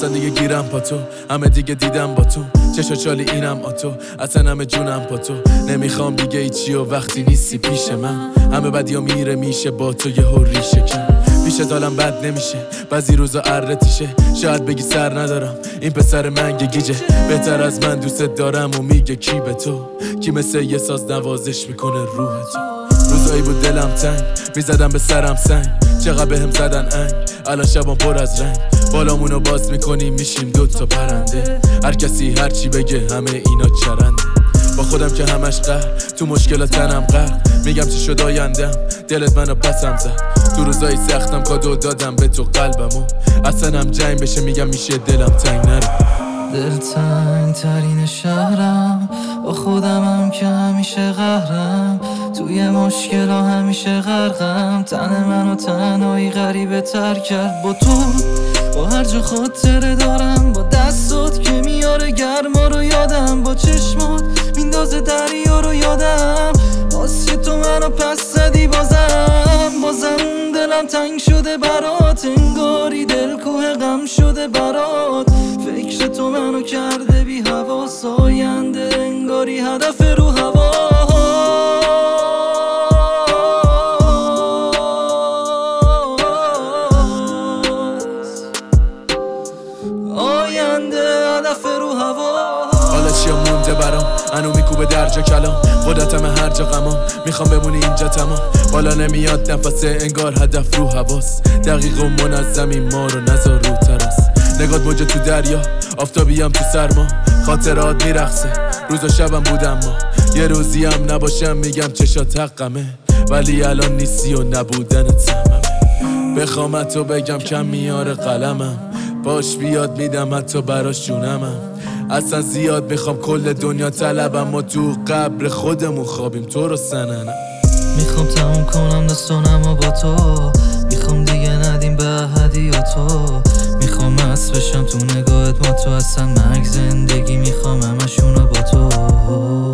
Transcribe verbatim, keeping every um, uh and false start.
اصلا دیگه گیرم پا تو، همه دیگه دیدم با تو، چشا چالی اینم آتو، اصلا همه جونم پا تو. نمیخوام دیگه ایچی و وقتی نیستی پیش من، همه بدیا میره میشه با تو یه هوری شکن. پیش دالم بد نمیشه، بعضی روزا ارتیشه، شاید بگی سر ندارم این پسر منگ گیجه، بهتر از من دوست دارم و میگه کی به تو، کی مثل یه ساز نوازش میکنه روح تو. روزایی بود دلم تنگ، میزدم به سرم سنگ، چقدر بهم زدن انگ، الان شبام پر از رنگ، بالامونو باز میکنیم میشیم دوتا پرنده، هر کسی هر چی بگه همه اینا چرنده. با خودم که همش قهر، تو مشکلات تنم غرق، میگم چی شد آیندم، دلت منو پسم زد، تو روزایی سختم کادو دادم به تو قلبمو، اصلا هم جنگ بشه میگم میشه دلم تنگ نره. دلتنگ ترین شهرم، با خودمم که همیشه قهرم، توی مشکلا همیشه غرقم، تن منو تنهایی غریبه تر کرد با تو. با هر جا خاطره دارم، با دستات که میاره گرما رو یادم، با چشمات میندازه دریا رو یادم، واسه تو منو پس زدی بازم، بازم دلم تنگ شده برات، انگاری دل کوه غم شده برات، فکر تو منو کرده بی حواس، آینده انگاری هدف رو هوا، آینده هدف رو هوا. حالا چیا مونده برام، انو میکوبه در جا کلام، خودتم هر جا غمام، میخوام بمونی اینجا تمام، بالا نمیاد نفسه انگار هدف رو حواس، دقیق و منظمی ما رو نذار رو تراس، نگات موجه تو دریا، آفتابیم تو سرما، خاطرات میرقصه، روز و شبم بودم ما، یه روزی هم نباشم میگم چشات حقمه، ولی الان نیستی و نبودنت سممه. بخوام حتی بگم کم میاره قلمم، باش بیاد میدم حتی براش جونمم، اصلا زیاد میخوام کل دنیا طلبم، و تو قبر خودمون خوابیم تو رو سننم. میخوام تموم کنم داستانم و با تو، میخوام دیگه ندیم به هدیاتو، میخوام مست بشم تو نگاهت، ما تو اصلا مرگ زندگی میخوام همشونو با تو.